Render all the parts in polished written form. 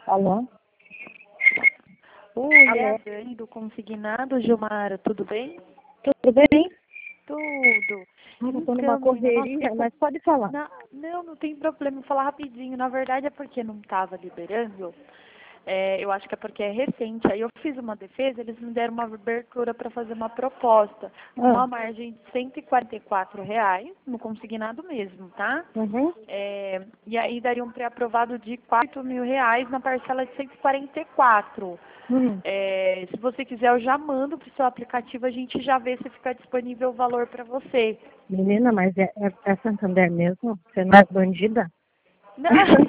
Alô? Oi, é a Alô? Dani do Consignado, Gilmara, tudo bem? Tudo bem? Tudo. Eu tô numa Então, menina, nossa, correria, mas pode falar. não tem problema, vou falar rapidinho. Na verdade é porque não estava liberando. Eu acho que é porque é recente. Aí eu fiz uma defesa, eles me deram uma abertura para fazer uma proposta. Ah, Uma margem de R$ 144 no consignado mesmo, tá? uhum. E aí daria um pré-aprovado de R$ 4.000 na parcela de 144. Hum. Se você quiser, eu já mando para o seu aplicativo, a gente já vê se fica disponível o valor para você. Menina, mas é Santander mesmo? Você não é bandida? Não.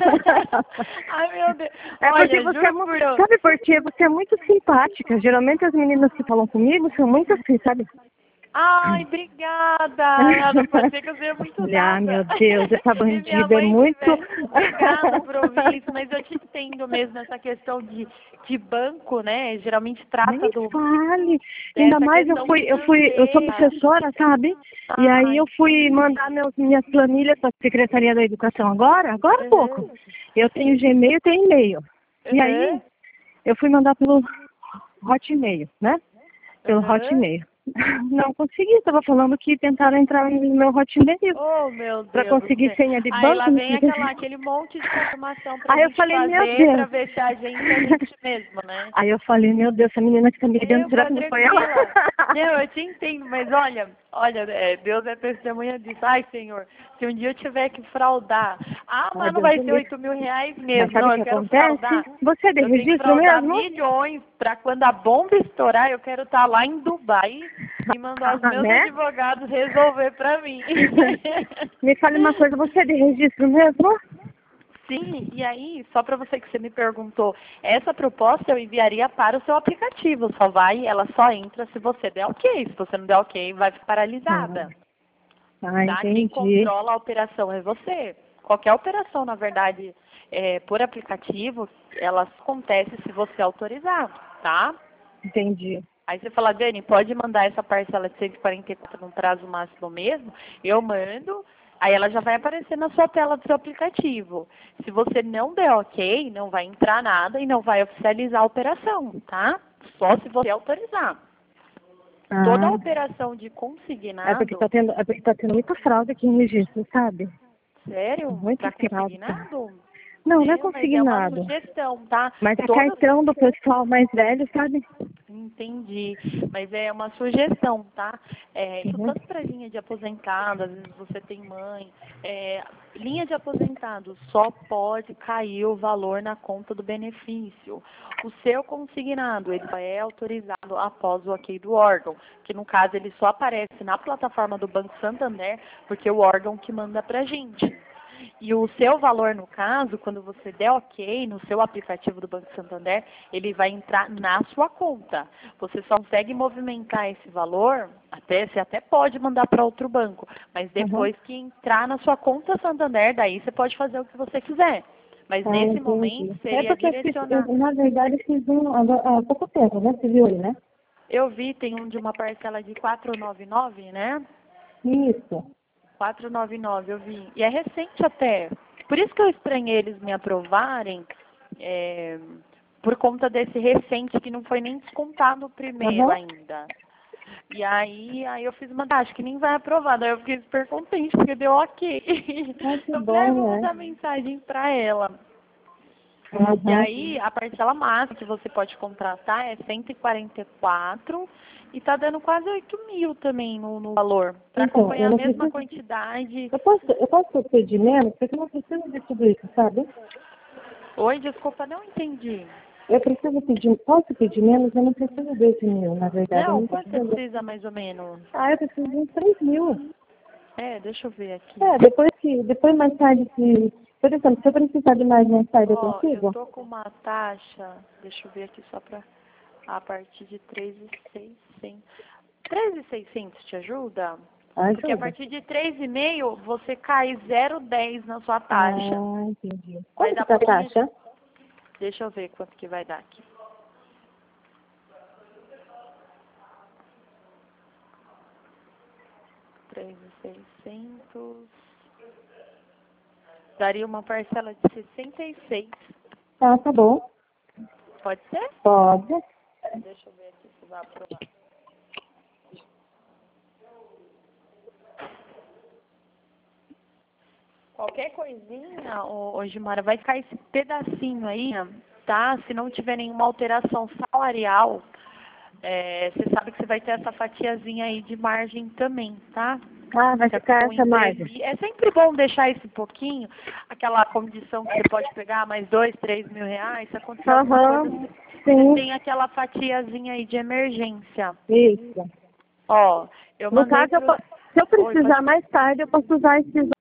Ai, meu Deus. É porque Olha, você é juro muito. por Deus. Sabe por quê? Você é muito simpática. Geralmente as meninas que falam comigo são muito assim, sabe? Ai, obrigada. Nada, pode ser que eu seja muito Ah, dada. meu Deus, essa E minha bandida é mãe muito. tiver. Obrigada por ouvir isso, mas eu te entendo mesmo essa questão de banco, né? Geralmente Nem trata me fale. Ainda dessa mais questão eu sou financeira. professora, sabe? E aí Ai, eu fui mandar minhas planilhas para a Secretaria da Educação agora há pouco. uhum, Eu tenho Gmail, tenho e-mail. E aí uhum, eu fui mandar pelo Hotmail, né? Pelo uhum. Hotmail. Não consegui, estava falando que tentaram entrar no meu Hotmail Oh, meu para Deus do conseguir céu. senha de Aí banco. lá Não vem consegui. aquele monte de confirmação pra Aí eu gente falei, meu fazer, pra Deus. ver se é a gente mesmo, né? Aí eu falei, meu Deus, essa menina que tá me ligando, Eu será fica que não foi ela? tranquila. Não, eu te entendo, mas olha, Deus é testemunha disso. Ai, Senhor, se um dia eu tiver que fraudar, Ai, mas não Deus vai do ser livre. R$ 8.000 Mas mesmo. sabe Não, o eu que quero acontece? fraudar. Você é de Eu tenho que registro fraudar mesmo? milhões pra quando a bomba estourar, eu quero estar lá em Dubai e mandar os Ah, meus né? advogados resolver pra mim. Me fale uma coisa, você é de registro mesmo? Sim, e aí, só para você que você me perguntou, essa proposta eu enviaria para o seu aplicativo, ela só entra se você der ok, se você não der ok, vai ficar paralisada, tá? Quem Entendi. controla a operação é você. Qualquer operação, na verdade, por aplicativo, ela acontece se você autorizar, tá? Entendi. Aí você fala, Dani, pode mandar essa parcela de 144 num prazo máximo mesmo? Eu mando, aí ela já vai aparecer na sua tela do seu aplicativo. Se você não der ok, não vai entrar nada e não vai oficializar a operação, tá? Só se você autorizar. Toda Ah, a operação de consignado, é porque tá tendo muita fraude aqui em registro, sabe? sério, Muita para fraude. consignado, Não, não é meu, mas é uma consignado. sugestão, tá? Mas é Toda cartão do pessoal mais velho, sabe? Entendi, mas é uma sugestão, tá? Isso Uhum. tanto para linha de aposentado, às vezes você tem mãe. Linha de aposentado só pode cair o valor na conta do benefício. O seu consignado, ele só é autorizado após o ok do órgão, que no caso ele só aparece na plataforma do Banco Santander, porque é o órgão que manda pra gente. E o seu valor, no caso, quando você der ok no seu aplicativo do Banco Santander, ele vai entrar na sua conta. Você só consegue movimentar esse valor, você até pode mandar para outro banco, mas Uhum. depois que entrar na sua conta Santander, daí você pode fazer o que você quiser. Mas Ah, nesse momento entendi. É seria porque direcionar. na verdade, fiz há pouco tempo, né? Você viu aí, né? Eu vi, tem um de uma parcela de 499, né? Isso. 499, eu vi. E é recente até. Por isso que eu estranhei eles me aprovarem, é, por conta desse recente que não foi nem descontado o primeiro Aham. ainda. E aí eu fiz uma acho que nem vai aprovar. Daí eu fiquei super contente, porque deu ok. Ah, que Eu falei, ah, eu vou bom, né? mandar mensagem para ela. E Aham. aí, a parcela máxima que você pode contratar é 144 e tá dando quase 8.000 também no valor. Para Então, acompanhar eu a não mesma preciso. quantidade. Eu posso pedir menos, porque eu não preciso de tudo isso, sabe? Oi, desculpa, não entendi. Posso pedir menos, eu não preciso desse mil, na verdade, eu Não, não quanto você preciso. precisa mais ou menos? Ah, eu preciso de uns 3.000. Deixa eu ver aqui. Depois mais tarde, por exemplo, se eu precisar de mais tarde, eu Ó, eu consigo? tô com uma taxa, deixa eu ver aqui só pra, a partir de 3.600. 3.600 te ajuda? Porque a Ajuda. partir de 3,5 você cai 0,10 na sua taxa. Ah, entendi. Vai Quanto dar que tá a pra linha de... taxa? Deixa eu ver quanto que vai dar aqui. 3.600. Daria uma parcela de 66. Tá bom. Pode ser? Pode. Deixa eu ver aqui se vai aprovar. Qualquer coisinha, ô Gilmara, vai ficar esse pedacinho aí, tá? Se não tiver nenhuma alteração salarial, você sabe que você vai ter essa fatiazinha aí de margem também, tá? Ah, vai ficar essa margem. É sempre bom deixar esse pouquinho, aquela condição que você pode pegar mais 2, 3 mil reais, se acontecer alguma coisa, você Sim. tem aquela fatiazinha aí de emergência. Isso. Ó, eu No mandei caso, se eu precisar mais tarde, eu posso usar esses